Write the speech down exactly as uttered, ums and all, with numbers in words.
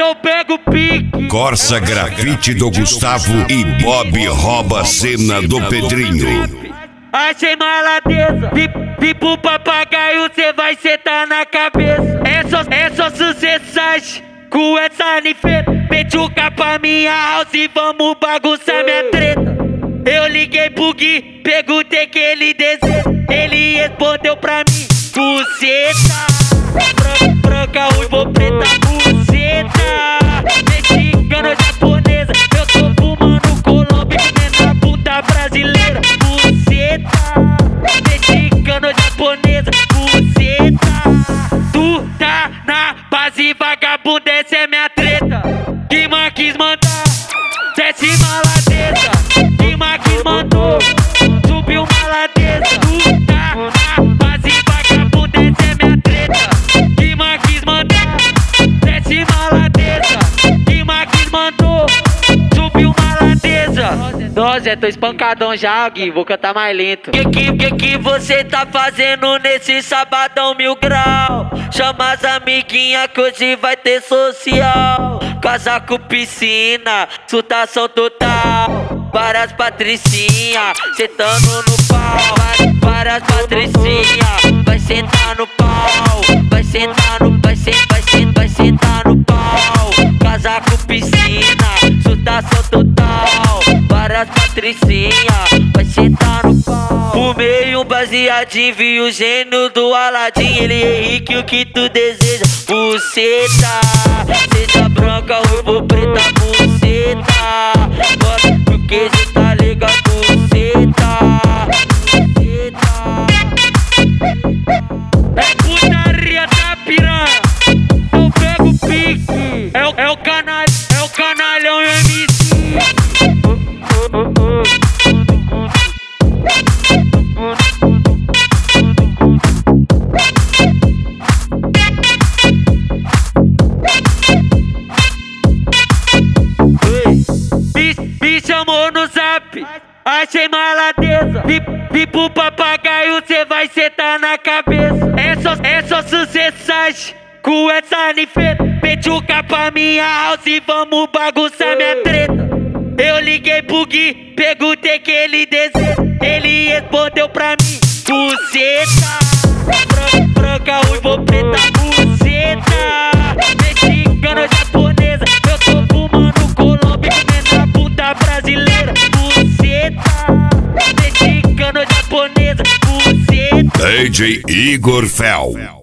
Então pega o pique. Corsa Grafite do Gustavo e Bob rouba a cena do Pedrinho. Achei maladeza, vi pro papagaio, cê vai sentar na cabeça. É só, é só sucessagem com essa nifeta. Mete o capa minha house e vamos bagunçar minha treta. Eu liguei pro Gui, perguntei que ele deseja. Ele respondeu pra mim, buceta. Branca, branca, uivo, preta, buceta. Mexicana, japonesa, eu tô fumando Colômbia, comendo a puta brasileira. Buceta, mexicana, japonesa, buceta. Tu tá na base, vagabunda, essa é minha treta. Que man quis mandar, desce maladeza. Que man quis mandou, subiu maladeza. Tu tá na base, vagabunda, essa é minha treta. Que man quis mandar, desce maladeza. Que man quis mandou, subiu maladeza. Nossa, tô espancadão já, Gui, vou cantar mais lento. Que que, que que você tá fazendo nesse sabadão mil grau? Chama as amiguinhas que hoje vai ter social. Casaco, piscina, sutação total. Várias patricinha, sentando no pau. Várias patricinha, vai sentar no pau. Vai sentar no, vai sentar, vai sentar, vai sentar no pau. Casaco, piscina, sutação total. Várias patricinha, vai sentar no pau. Fumei um baseadinho, vi o gênio do Aladim. Ele é Henrique, o que tu deseja? Buceta, seja branca, uivo, preta, buceta. Bota o queijo, tá legal, buceta. É putaria da piranha, então pega o pique. É o, é o canal, é o canalhão M C. Me chamou no zap, achei maladeza. Vi, vi pro papagaio, cê vai sentar na cabeça. É só, é só sucessagem com essa nifeta. Mete o capa minha house e vamos bagunçar minha treta. Eu liguei pro Gui, perguntei que ele deseja. Ele respondeu pra mim, buceta. Branca, branca, uivo, preta, buceta. Mexicana, japonesa, eu tô fumando Colômbia, comendo a puta brasileira. Buceta, mexicana, japonesa, buceta. D J Igor Fel.